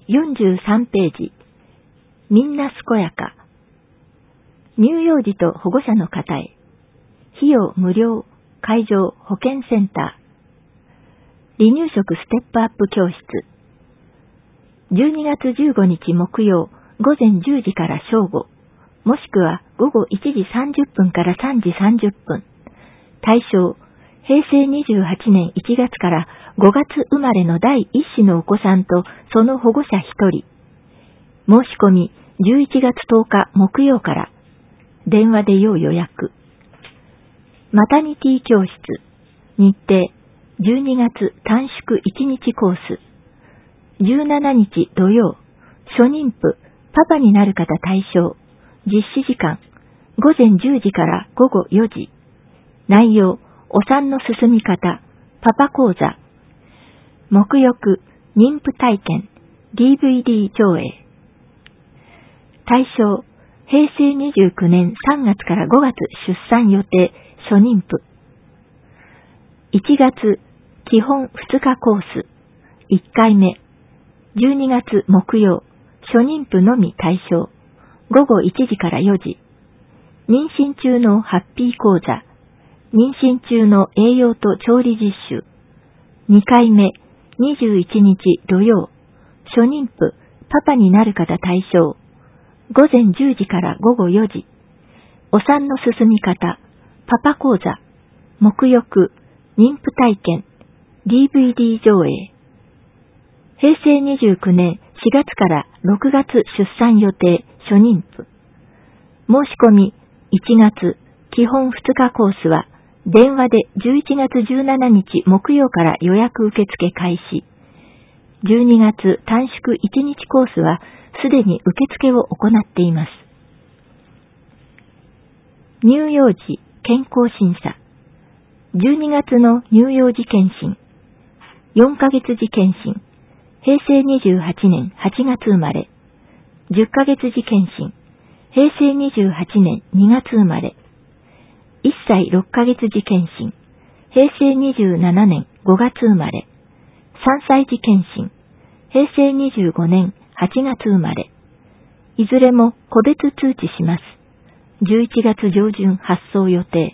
43ページ。みんな健やか。乳幼児と保護者の方へ。費用無料。会場保健センター。離乳食ステップアップ教室。12月15日木曜午前10時から正午、もしくは午後1時30分から3時30分。対象、平成28年1月から5月生まれの第1子のお子さんとその保護者1人。申し込み11月10日木曜から。電話で要予約。マタニティ教室。日程、12月短縮1日コース。17日土曜、初妊婦、パパになる方対象。実施時間、午前10時から午後4時。内容、お産の進み方、パパ講座。沐浴、妊婦体験、DVD 上映。対象、平成29年3月から5月出産予定、初妊婦。1月、基本2日コース。1回目。12月木曜、初妊婦のみ対象。午後1時から4時。妊娠中のハッピー講座。妊娠中の栄養と調理実習。2回目、21日土曜、初妊婦、パパになる方対象。午前10時から午後4時。お産の進み方、パパ講座、沐浴、妊婦体験、DVD 上映。平成29年4月から6月出産予定初妊婦。申し込み1月基本2日コースは電話で11月17日木曜から予約受付開始。12月短縮1日コースはすでに受付を行っています。乳幼児健康審査。12月の乳幼児検診。4ヶ月児検診。平成28年8月生まれ。10ヶ月児検診。平成28年2月生まれ。1歳6ヶ月児検診。平成27年5月生まれ。3歳児検診。平成25年8月生まれ。いずれも個別通知します。11月上旬発送予定。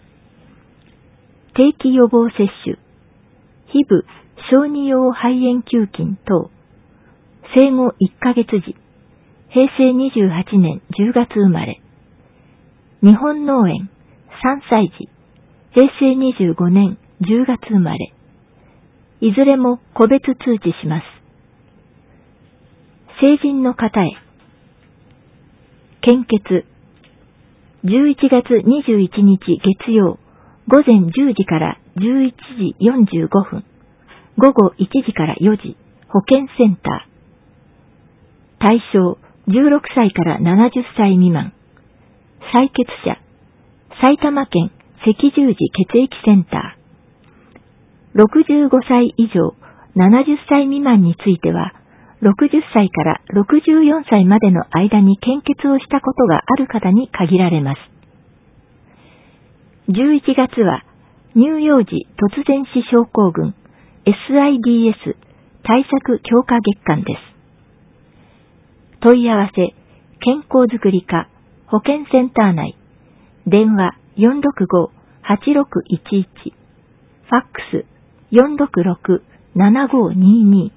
定期予防接種。皮膚、小児用肺炎球菌等。生後1ヶ月時。平成28年10月生まれ。日本脳炎、3歳児。平成25年10月生まれ。いずれも個別通知します。成人の方へ。献血。11月21日月曜、午前10時から11時45分。午後1時から4時、保健センター。対象、16歳から70歳未満。採血者、埼玉県赤十字血液センター。65歳以上、70歳未満については、60歳から64歳までの間に献血をしたことがある方に限られます。11月は、乳幼児突然死症候群 SIDS 対策強化月間です。問い合わせ、健康づくり課、保健センター内、電話465-8611、ファックス466-7522